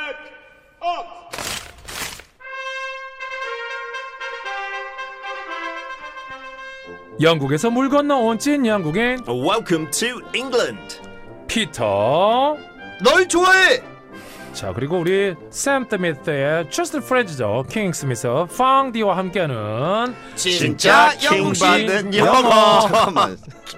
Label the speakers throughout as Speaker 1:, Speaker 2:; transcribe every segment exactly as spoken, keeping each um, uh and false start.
Speaker 1: 영국에서 물 건너온 찐 영국인
Speaker 2: Welcome to England.
Speaker 1: 피터.
Speaker 3: 널 좋아해.
Speaker 1: 자, 그리고 우리 샘 스미스의 Trusted Friends죠. 킹 스미스, 팡디와 함께하는
Speaker 2: 진짜 킹받는 영어.
Speaker 3: 잠깐만.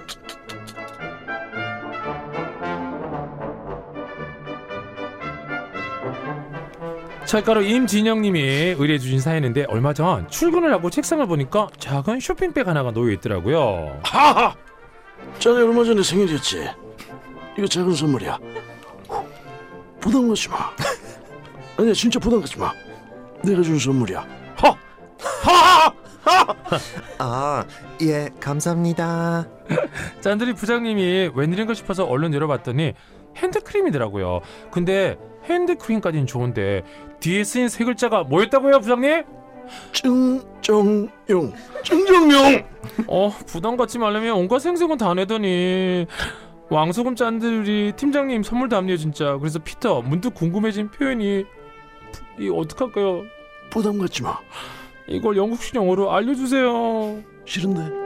Speaker 1: 철가루 임진영님이 의뢰해주신 사연인데 얼마 전 출근을 하고 책상을 보니까 작은 쇼핑백 하나가 놓여 있더라고요.
Speaker 3: 하하. 자네 얼마 전에 생일이었지. 이거 작은 선물이야. 부담 갖지 마. 아니야, 진짜 부담 갖지 마. 내가 준 선물이야. 하! 하하!
Speaker 2: 아, 예, 감사합니다.
Speaker 1: 짠들이 부장님이 웬일인가 싶어서 얼른 열어봤더니 핸드크림이더라고요. 근데 핸드크림까지는 좋은데 뒤에 쓰인 세 글자가 뭐였다고요, 부장님?
Speaker 3: 증정용. 증정용.
Speaker 1: 어, 부담 갖지 말라면 온갖 생색은 다 내더니 왕소금 짠들이 팀장님 선물 답네요 진짜. 그래서 피터 문득 궁금해진 표현이 이 어떡할까요?
Speaker 3: 부담 갖지 마.
Speaker 1: 이걸 영국식 영어로 알려주세요.
Speaker 3: 싫은데.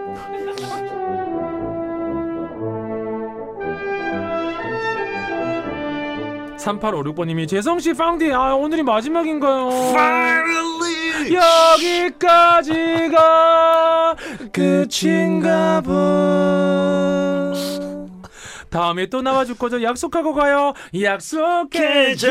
Speaker 1: 삼팔오육 번님이 재성씨 팡디 아 오늘이 마지막인가요?
Speaker 3: Finally.
Speaker 1: 여기까지가 끝인가 봐. 다음에 또 나와줄 거죠? 약속하고 가요. 약속해줘.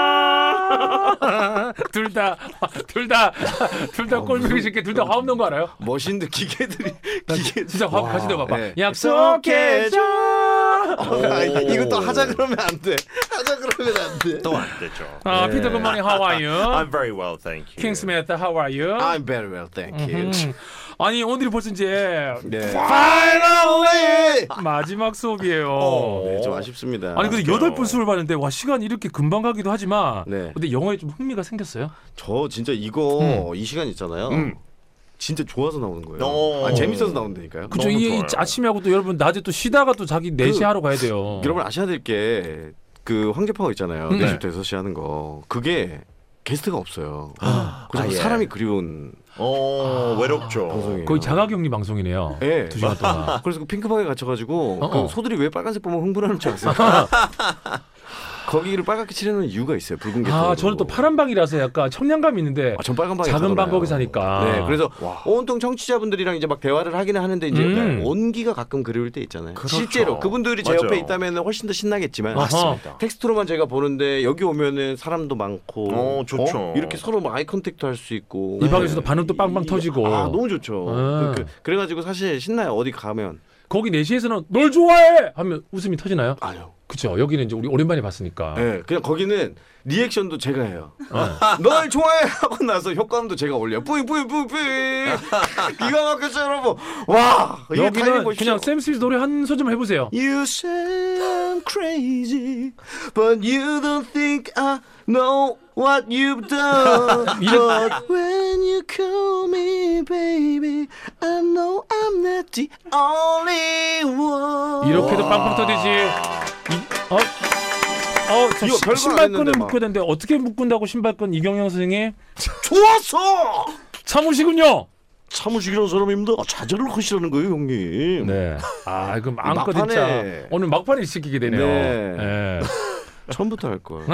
Speaker 1: 둘 다, 둘 다, 둘 다 꼴보기 싫게 둘 다 화음 넣은 거 알아요?
Speaker 3: 멋있는데 기계들이 기계
Speaker 1: 진짜 화음 같이 넣어봐봐.
Speaker 3: 네.
Speaker 1: 약속해줘.
Speaker 3: 아, 이것도 하자 그러면 안 돼. 하자 그러면 안 돼.
Speaker 2: 또 안 되죠.
Speaker 1: 아, 피터 good morning. How are you?
Speaker 2: I'm very well, thank you.
Speaker 1: 킹 스미스, how are you?
Speaker 3: I'm very well, thank you.
Speaker 1: 음. 아니 오늘이 벌써 이제
Speaker 3: 네.
Speaker 2: Finally!
Speaker 1: 마지막 수업이에요.
Speaker 3: 네, 좀 아쉽습니다.
Speaker 1: 아니 근데 여덟 분 수업을 봤는데 와 시간이 이렇게 금방 가기도 하지만
Speaker 3: 네.
Speaker 1: 근데 영어에 좀 흥미가 생겼어요?
Speaker 3: 저 진짜 이거
Speaker 1: 음.
Speaker 3: 이 시간 있잖아요.
Speaker 2: 음.
Speaker 3: 진짜 좋아서 나오는 거예요.
Speaker 2: 오.
Speaker 3: 아, 재밌어서 나온다니까요.
Speaker 1: 그죠?
Speaker 2: 너무
Speaker 1: 이, 이
Speaker 2: 좋아요.
Speaker 1: 아침에 하고 또 여러분 낮에 또 쉬다가 또 자기 네 시
Speaker 3: 그,
Speaker 1: 하러 가야 돼요.
Speaker 3: 여러분 아셔야 될 게 그 황제파워 있잖아요.
Speaker 1: 음.
Speaker 3: 네 시부터 여섯 시 하는 거. 그게 게스트가 없어요. 그래서
Speaker 2: 아, 예.
Speaker 3: 사람이 그리운
Speaker 2: 어, 외롭죠.
Speaker 3: 방송이에요.
Speaker 1: 거의 자가격리 방송이네요.
Speaker 3: 네.
Speaker 1: 두 시간 동안.
Speaker 3: 그래서 그 핑크방에 갇혀가지고
Speaker 1: 어, 어.
Speaker 3: 그 소들이 왜 빨간색 보면 흥분하는 줄 아세요? 거기를 빨갛게 칠해놓은 이유가 있어요. 붉은 게.
Speaker 1: 아 저는 또 파란 방이라서 약간 청량감이 있는데
Speaker 3: 아, 전 빨간 방에
Speaker 1: 작은 방
Speaker 3: 가잖아요.
Speaker 1: 거기 사니까.
Speaker 3: 네, 그래서
Speaker 2: 와.
Speaker 3: 온통 청취자분들이랑 이제 막 대화를 하기는 하는데 이제
Speaker 1: 음.
Speaker 3: 온기가 가끔 그리울 때 있잖아요.
Speaker 2: 그렇죠.
Speaker 3: 실제로 그분들이 제
Speaker 2: 맞아요.
Speaker 3: 옆에 있다면 훨씬 더 신나겠지만
Speaker 2: 맞습니다.
Speaker 3: 텍스트로만 제가 보는데 여기 오면은 사람도 많고
Speaker 2: 어, 좋죠.
Speaker 3: 어? 이렇게 서로 막 아이 컨택도 할 수 있고
Speaker 1: 이 방에서도 반응도 빵빵 터지고.
Speaker 3: 아 너무 좋죠.
Speaker 1: 음.
Speaker 3: 그, 그, 그래가지고 사실 신나요. 어디 가면.
Speaker 1: 거기 네 시에서는 널 좋아해 하면 웃음이 터지나요?
Speaker 3: 아니요.
Speaker 1: 그쵸. 여기는 이제 우리 오랜만에 봤으니까.
Speaker 3: 네, 그냥 거기는 리액션도 제가 해요. 널 좋아해 하고 나서 효과음도 제가 올려요. 뿌이 뿌이 뿌이 뿌이. 기가 막혔죠 여러분. 와 이게 타이밍
Speaker 1: 여기는
Speaker 3: 보십시오.
Speaker 1: 그냥 샘 스미스 노래 한 소절 해보세요.
Speaker 3: You say I'm crazy, but you don't think I know what you've done. But when you call me baby, I know I'm not the only one.
Speaker 1: 이렇게도 빵빵 터지지. 이, 어? 어, 저
Speaker 3: 이거
Speaker 1: 시,
Speaker 3: 별거 안
Speaker 1: 신발끈을
Speaker 3: 했는데 막.
Speaker 1: 묶어야 되는데 어떻게 묶은다고 신발끈 이경영 선생님?
Speaker 3: 좋았어.
Speaker 1: 참으시군요.
Speaker 3: 참으시기란 사람입니다. 아, 좌절을 하시라는 거예요, 형님.
Speaker 1: 네. 아, 그럼 마음껏
Speaker 3: 막판에.
Speaker 1: 진짜 오늘 막판에 시키게 되네요.
Speaker 3: 네.
Speaker 1: 네.
Speaker 3: 처음부터 할 걸.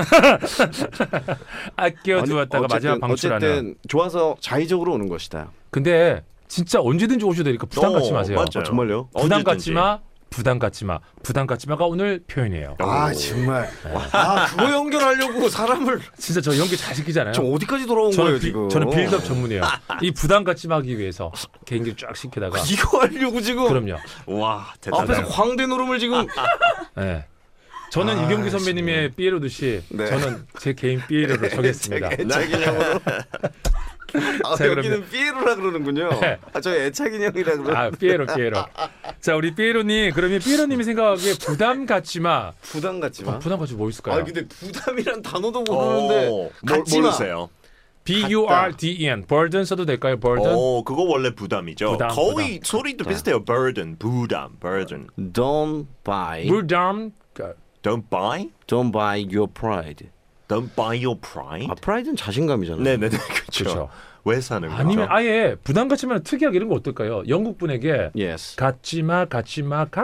Speaker 1: 아껴두었다가 마지막 방출하는.
Speaker 3: 어쨌든 좋아서 자의적으로 오는 것이다.
Speaker 1: 근데 진짜 언제든지 오셔도 되니까 부담 갖지
Speaker 2: 어,
Speaker 1: 마세요.
Speaker 2: 맞아요.
Speaker 3: 아, 정말요?
Speaker 1: 부담
Speaker 2: 언제든지.
Speaker 1: 갖지 마. 부담 갖지 마. 부담 갖지 마가 오늘 표현이에요.
Speaker 3: 아 정말. 아 그거 연결하려고 사람을
Speaker 1: 진짜 저 연기 잘 시키잖아요.
Speaker 3: 저 어디까지 돌아온
Speaker 1: 저는,
Speaker 3: 거예요
Speaker 1: 비,
Speaker 3: 지금?
Speaker 1: 저는 빌드업 전문이에요. 이 부담 갖지 마 하기 위해서 개인기를 쫙 시키다가.
Speaker 3: 이거 하려고 지금.
Speaker 1: 그럼요.
Speaker 2: 와, 대단하다.
Speaker 3: 앞에서 광대 노름을 지금.
Speaker 1: 네. 저는
Speaker 3: 아,
Speaker 1: 이경규 선배님의 삐에로듯이
Speaker 3: 네.
Speaker 1: 저는 제 개인 삐에로를 정했습니다.
Speaker 3: 애착 인형으로. 아,
Speaker 1: 자,
Speaker 3: 여기는
Speaker 1: 그러면-
Speaker 3: 삐에로라 그러는군요.
Speaker 1: 네.
Speaker 3: 아, 저 애착 인형이라 그러.
Speaker 1: 아, 삐에로, 삐에로. 자, 우리 삐에로님, 그러면 삐에로님이 생각하기에 부담 갖지 마.
Speaker 3: 부담 갖지 마.
Speaker 1: 어, 부담 갖지 뭐 있을까요?
Speaker 3: 아 근데 부담이란 단어도
Speaker 2: 어,
Speaker 3: 모르는데
Speaker 2: 뭘-
Speaker 3: 갖지 마.
Speaker 2: 모르세요?
Speaker 1: B U R D E N. burden 써도 될까요? burden?
Speaker 2: 어, 그거 원래 부담이죠.
Speaker 1: 부담,
Speaker 2: 거의
Speaker 1: 부담.
Speaker 2: 소리도 비슷해요. burden, 부담, burden.
Speaker 3: Don't buy.
Speaker 1: 부담.
Speaker 2: Don't buy?
Speaker 3: Don't buy your pride.
Speaker 2: Don't buy your pride.
Speaker 3: 아, 프라이드는 자신감이잖아요.
Speaker 2: 네네네 그렇죠.
Speaker 1: 그렇죠.
Speaker 2: 왜 사는 거죠?
Speaker 1: 아니면 아예 부담 갖지만 특이하게 이런 거 어떨까요? 영국 분에게
Speaker 3: Yes.
Speaker 1: 갖지마 갖지마 가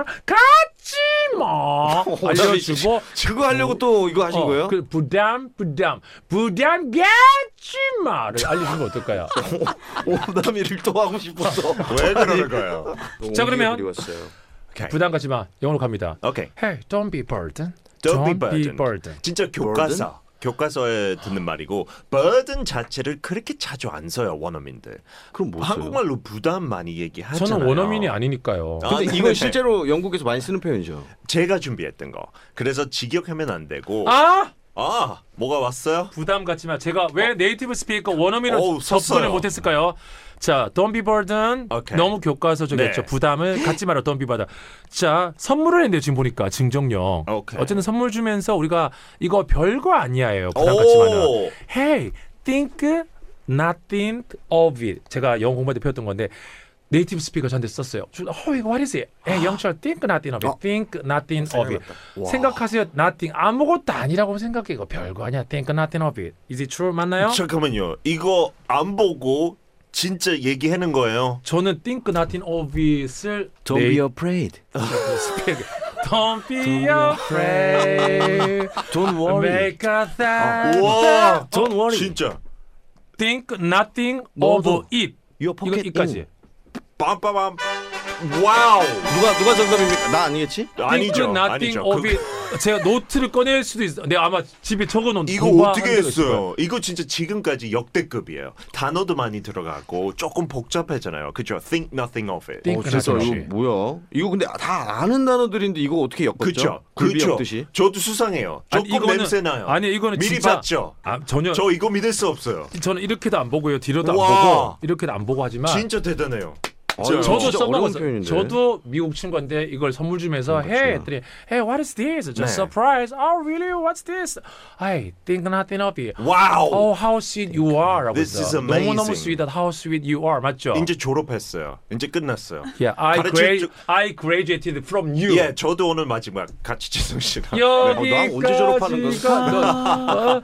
Speaker 1: 갖지마 알려주고
Speaker 3: 그거 하려고 또 이거 하신
Speaker 1: 어,
Speaker 3: 거예요?
Speaker 1: 그 부담 부담 부담 갖지마를 알려주는 거 어떨까요?
Speaker 3: 오담이를 또 하고 싶어서.
Speaker 2: 왜 그러는 거예요?
Speaker 1: 자, 그러면
Speaker 3: 그리웠어요.
Speaker 2: 오케이.
Speaker 1: 부담 갖지마 영어로 갑니다.
Speaker 2: 오케이.
Speaker 1: Hey, don't be burden.
Speaker 2: Don't be
Speaker 1: be
Speaker 2: burden.
Speaker 1: burden.
Speaker 2: 진짜 교과서. 교과서에 듣는 말이고 burden 자체를 그렇게 자주 안 써요 원어민들.
Speaker 3: 그럼 뭐 써요?
Speaker 2: 한국말로 부담 많이 얘기하잖아요.
Speaker 1: 저는 원어민이 아니니까요.
Speaker 2: 아,
Speaker 3: 근데
Speaker 2: 네.
Speaker 3: 이건 실제로 영국에서 많이 쓰는 표현이죠.
Speaker 2: 제가 준비했던 거. 그래서 직역하면 안 되고.
Speaker 1: 아
Speaker 2: 아, 뭐가 왔어요?
Speaker 1: 부담 갖지마. 제가 왜 네이티브 스피커 원어민을
Speaker 2: 어우,
Speaker 1: 접근을
Speaker 2: 썼어요.
Speaker 1: 못했을까요? 자, don't be burden.
Speaker 2: 오케이.
Speaker 1: 너무 교과서적이었죠.
Speaker 2: 네.
Speaker 1: 부담을 갖지 마라. don't be burden. 자, 선물을 했는데 지금 보니까 증정령.
Speaker 2: 오케이.
Speaker 1: 어쨌든 선물 주면서 우리가 이거 별거 아니야예요. 부담 갖지 마라.
Speaker 2: 오.
Speaker 1: Hey, think nothing of it. 제가 영어 공부할 때 배웠던 건데 네이티브 스피커 저한테 썼어요. 저, 어, 이거 what is it? Hey, 영철, think nothing of it.
Speaker 3: 어.
Speaker 1: think nothing of it.
Speaker 3: 와.
Speaker 1: 생각하세요. nothing. 아무것도 아니라고 생각해. 이거 별거 아니야. think nothing of it. Is it true? 맞나요?
Speaker 2: 잠깐만요. 이거 안 보고 진짜 얘기하는 거예요.
Speaker 1: 저는 think nothing of it을
Speaker 3: Don't be afraid.
Speaker 1: 스펙. Don't be afraid.
Speaker 3: Don't worry.
Speaker 1: Make a thousand.
Speaker 2: 우와.
Speaker 3: Don't worry.
Speaker 2: 진짜.
Speaker 1: Think nothing
Speaker 3: 너도
Speaker 1: of it.
Speaker 3: Your
Speaker 1: 이거
Speaker 3: pocket
Speaker 1: 이까지.
Speaker 3: in.
Speaker 2: 빰빰빰. 와우.
Speaker 3: 누가 누가 정답입니까? 나 아니겠지?
Speaker 2: 아니죠.
Speaker 1: think nothing
Speaker 2: 아니죠.
Speaker 1: of
Speaker 2: 그-
Speaker 1: it. 제가 노트를 꺼낼 수도 있어. 내가 아마 집에 적어놓은
Speaker 2: 이거
Speaker 1: 도구가
Speaker 2: 어떻게
Speaker 1: 한 대가 있을 거예요.
Speaker 2: 했어요? 이거 진짜 지금까지 역대급이에요. 단어도 많이 들어가고 조금 복잡하잖아요. 그죠? Think nothing of it.
Speaker 1: Think
Speaker 3: 어, 진짜
Speaker 1: nothing.
Speaker 3: 이거 뭐야? 이거 근데 다 아는 단어들인데 이거 어떻게 엮었죠?
Speaker 2: 그죠?
Speaker 3: 굴비
Speaker 2: 그죠?
Speaker 3: 엮듯이.
Speaker 2: 저도 수상해요.
Speaker 1: 아니,
Speaker 2: 조금
Speaker 1: 이거는-
Speaker 2: 냄새 나요.
Speaker 1: 아니 이거는
Speaker 2: 미리
Speaker 1: 진짜
Speaker 2: 봤죠?
Speaker 1: 아, 전혀
Speaker 2: 저 이거 믿을 수 없어요.
Speaker 1: 저는 이렇게도 안 보고요. 뒤로도 안
Speaker 2: 와.
Speaker 1: 보고 이렇게도 안 보고 하지만
Speaker 2: 진짜 대단해요.
Speaker 3: 아,
Speaker 2: 저-
Speaker 1: 저도
Speaker 3: 진짜 어려운
Speaker 1: 써먹었어요.
Speaker 3: 표현인데.
Speaker 1: 저도 미국 친구한테 이걸 선물 주면서
Speaker 3: 음,
Speaker 1: hey
Speaker 3: 그렇죠.
Speaker 1: 했더니 hey what is this? Just
Speaker 2: 네.
Speaker 1: surprise. Oh really? What's this? I think nothing of it.
Speaker 2: 와우.
Speaker 1: Oh how sweet you are.
Speaker 2: This is
Speaker 1: 너무 너무
Speaker 2: amazing.
Speaker 1: sweet. How sweet you are. 맞죠?
Speaker 2: 이제 졸업했어요. 이제 끝났어요.
Speaker 1: Yeah, I
Speaker 2: 가르칠
Speaker 1: gra-
Speaker 2: 줄-
Speaker 1: I graduated from you.
Speaker 2: 예, 저도 오늘 마지막 같이 지성 씨랑.
Speaker 3: 어, 나 언제 졸업하는
Speaker 1: 여기까지가 너- 어,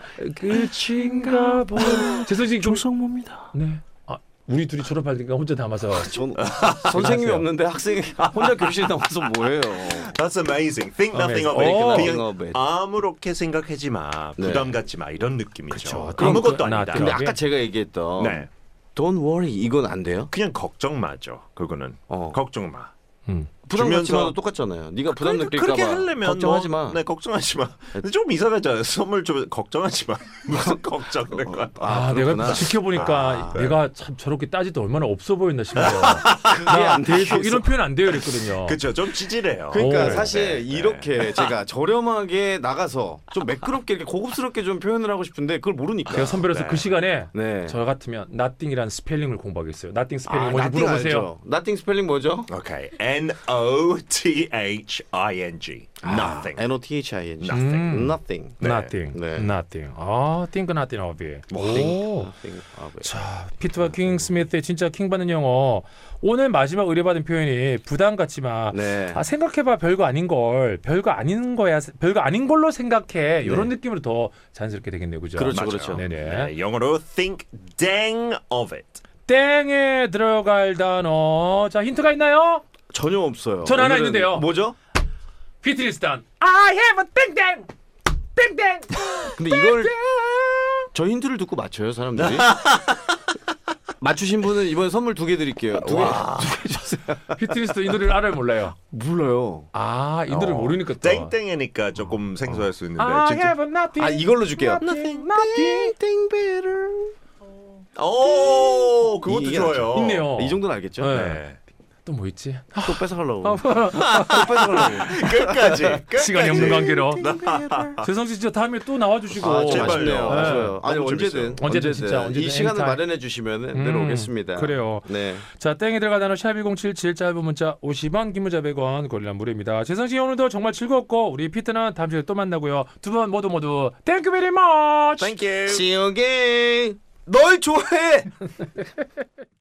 Speaker 1: 끝인가 보. 재성 씨 좀-
Speaker 3: 조성모입니다.
Speaker 1: 네. 아, 우리 둘이 졸업할 때가 혼자 남아서
Speaker 3: 전 선생님이 없는데 학생이 혼자 교실에 남아서 뭐해요?
Speaker 2: That's amazing. Think nothing of
Speaker 1: Amazing.
Speaker 2: it.
Speaker 1: Oh.
Speaker 2: 그냥
Speaker 3: Nothing of it.
Speaker 2: 아무렇게 생각하지 마.
Speaker 3: 네.
Speaker 2: 부담 갖지 마. 이런 느낌이죠.
Speaker 1: 그쵸.
Speaker 2: 아무것도
Speaker 1: Think
Speaker 2: 아니다.
Speaker 3: 근데
Speaker 1: nothing.
Speaker 3: 아까 제가 얘기했던
Speaker 2: 네.
Speaker 3: Don't worry 이건 안 돼요?
Speaker 2: 그냥 걱정 마죠. 그거는.
Speaker 3: 어.
Speaker 2: 걱정 마.
Speaker 1: 음.
Speaker 3: 부담
Speaker 2: 주면서-
Speaker 3: 갖지 마도 똑같잖아요. 네가 부담
Speaker 2: 그러니까
Speaker 3: 느낄까
Speaker 2: 그렇게
Speaker 3: 봐
Speaker 2: 하려면
Speaker 3: 걱정하지
Speaker 2: 뭐,
Speaker 3: 마.
Speaker 2: 네, 걱정하지 마. 근데 좀 이상하잖아요. 선물 좀 걱정하지 마. 무슨 걱정을 해.
Speaker 1: 아,
Speaker 3: 아,
Speaker 1: 내가
Speaker 3: 그렇구나.
Speaker 1: 지켜보니까
Speaker 2: 아,
Speaker 1: 내가 참 저렇게 따지도 얼마나 없어 보였나 싶어요.
Speaker 3: 그게 안 돼.
Speaker 1: 계속 이런 표현 안 돼요, 그랬거든요.
Speaker 2: 그렇죠. 좀 찌질해요.
Speaker 3: 그러니까
Speaker 1: 오.
Speaker 3: 사실
Speaker 2: 네, 네.
Speaker 3: 이렇게 제가 저렴하게 나가서 좀 매끄럽게 이렇게 고급스럽게 좀 표현을 하고 싶은데 그걸 모르니까.
Speaker 1: 제가 선배로서
Speaker 2: 네.
Speaker 1: 그 시간에
Speaker 3: 네.
Speaker 1: 저 같으면 nothing이라는 스펠링을 공부하겠어요. nothing 스펠링
Speaker 3: 아,
Speaker 1: 뭔지
Speaker 3: nothing
Speaker 1: 물어보세요.
Speaker 3: 알죠? nothing 스펠링 뭐죠?
Speaker 2: 오케이. N O T H I N G. Nothing.
Speaker 3: N O T H I N G.
Speaker 2: Nothing.
Speaker 1: 음.
Speaker 3: Nothing.
Speaker 2: 네.
Speaker 1: nothing,
Speaker 3: 네.
Speaker 1: nothing. 아, think nothing of it.
Speaker 3: Nothing.
Speaker 1: 오.
Speaker 3: Nothing. 아, 왜?
Speaker 1: 자, 피트와 킹 스미스의 진짜 킹 받는 영어. 오늘 마지막 의뢰받은 표현이 부담 갖지마.
Speaker 3: 네.
Speaker 1: 아, 생각해봐 별거 아닌 걸 별거 아닌 거야 별거 아닌 걸로 생각해 이런
Speaker 3: 네.
Speaker 1: 느낌으로 더 자연스럽게 되겠네요, 그죠?
Speaker 3: 그렇죠,
Speaker 2: 맞아요.
Speaker 3: 그렇죠.
Speaker 1: 네네.
Speaker 2: 네, 영어로 think dang of it.
Speaker 1: 땡에 들어갈 단어. 자, 힌트가 있나요?
Speaker 3: 전혀 없어요.
Speaker 1: 전 하나
Speaker 3: 오늘은
Speaker 1: 있는데요.
Speaker 3: 뭐죠?
Speaker 1: 피트리스탄. I have a 땡땡 땡땡.
Speaker 3: 근데 이걸 저 힌트를 듣고 맞춰요, 사람들이. 맞추신 분은 이번에 선물 두 개 드릴게요. 두 개, 두 개 주세요.
Speaker 1: 피트리스탄 이 노래를 알아요, 몰라요?
Speaker 3: 몰라요.
Speaker 1: 아, 이 노래
Speaker 2: 어,
Speaker 1: 모르니까 또.
Speaker 2: 땡땡이니까 조금 생소할 수 있는데
Speaker 1: I
Speaker 2: 진짜.
Speaker 1: have a nothing.
Speaker 3: 아, 이걸로 줄게요.
Speaker 1: Nothing, nothing.
Speaker 3: Thing better.
Speaker 2: 오, 그것도
Speaker 3: 이게
Speaker 2: 좋아요.
Speaker 1: 있네요.
Speaker 3: 이 정도는 알겠죠?
Speaker 1: 네.
Speaker 2: 네.
Speaker 1: 또 뭐 있지?
Speaker 3: 또 뺏어가려고. 또 뺏어가려고.
Speaker 2: 끝까지. 끝까지.
Speaker 1: 시간이 없는 관계로. 재성 씨 진짜 다음에 또 나와주시고.
Speaker 3: 아,
Speaker 2: 제발요.
Speaker 3: 아쉽네요.
Speaker 2: 네.
Speaker 3: 아쉬워요. 아니
Speaker 2: 너무
Speaker 3: 언제든,
Speaker 2: 재밌어요.
Speaker 1: 언제든 진짜, 언제든
Speaker 3: 이 시간을
Speaker 1: anytime.
Speaker 3: 마련해 주시면
Speaker 1: 음,
Speaker 3: 내려오겠습니다.
Speaker 1: 그래요.
Speaker 3: 네.
Speaker 1: 자, 땡이 들어가 단어 샵 일공칠칠 짧은 문자 오십 원, 긴 문자 백 원, 고릴라 무료입니다. 재성 씨 오늘도 정말 즐거웠고 우리 피트는 다음 주에 또 만나고요. 두 분 모두 모두 땡큐 베리 머치.
Speaker 2: Thank you.
Speaker 3: See you again. 널 좋아해.